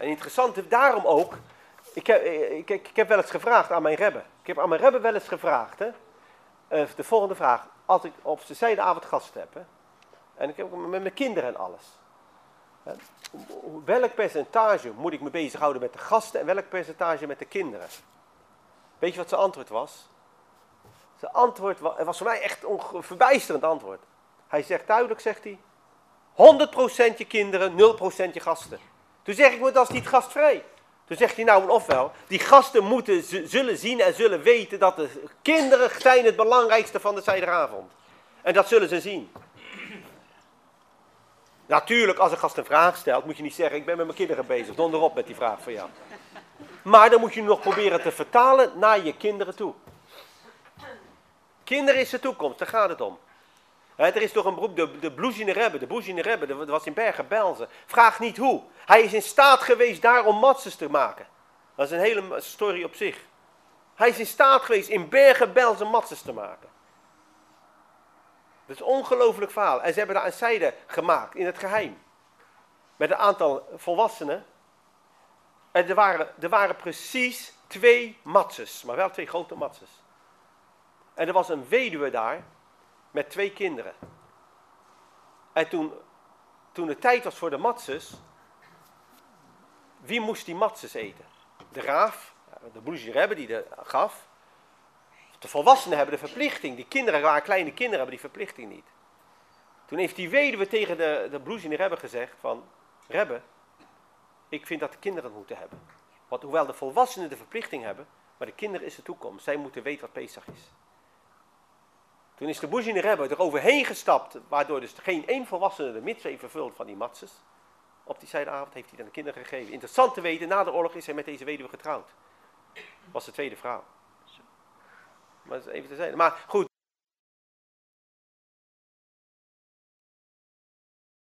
En interessant, daarom ook, ik heb wel eens gevraagd aan mijn rebbe. Ik heb aan mijn rebbe wel eens gevraagd, hè, de volgende vraag. Als ik op de zijdeavond gasten heb, hè, en ik heb met mijn kinderen en alles. Hè, welk percentage moet ik me bezighouden met de gasten en welk percentage met de kinderen? Weet je wat zijn antwoord was? Zijn antwoord was voor mij echt een verbijsterend antwoord. Hij zegt duidelijk, zegt hij, 100% je kinderen, 0% je gasten. Toen zeg ik, maar dat is niet gastvrij. Toen zegt hij nou, ofwel, die gasten zullen zien en zullen weten dat de kinderen zijn het belangrijkste van de zijdagavond. En dat zullen ze zien. Natuurlijk, als een gast een vraag stelt, moet je niet zeggen, ik ben met mijn kinderen bezig. Donder op met die vraag van jou. Maar dan moet je nog proberen te vertalen naar je kinderen toe. Kinderen is de toekomst, daar gaat het om. Er is toch een beroep, de Bluzhine Rebbe, dat was in Bergen-Belsen. Vraag niet hoe. Hij is in staat geweest daar om matzes te maken. Dat is een hele story op zich. Hij is in staat geweest in Bergen-Belsen matzes te maken. Dat is een ongelooflijk verhaal. En ze hebben daar een zijde gemaakt, in het geheim. Met een aantal volwassenen. En er waren precies 2 matzes, maar wel 2 grote matzes. En er was een weduwe daar, met 2 kinderen. En toen het tijd was voor de matzes, wie moest die matzes eten? De raaf, de Bluzhine Rebbe die de gaf. De volwassenen hebben de verplichting. Die kinderen, waren kleine kinderen, hebben die verplichting niet. Toen heeft die weduwe tegen de Bluzhine Rebbe gezegd van, Rebbe, ik vind dat de kinderen het moeten hebben. Want hoewel de volwassenen de verplichting hebben, maar de kinderen is de toekomst. Zij moeten weten wat Pesach is. Toen is de Bluzhine Rebbe er overheen gestapt, waardoor dus geen één volwassene de mitzvah heeft vervuld van die matzes. Op die zijdagavond heeft hij dan de kinderen gegeven. Interessant te weten, na de oorlog is hij met deze weduwe getrouwd. Was de tweede vrouw. Maar even te zeggen. Maar goed,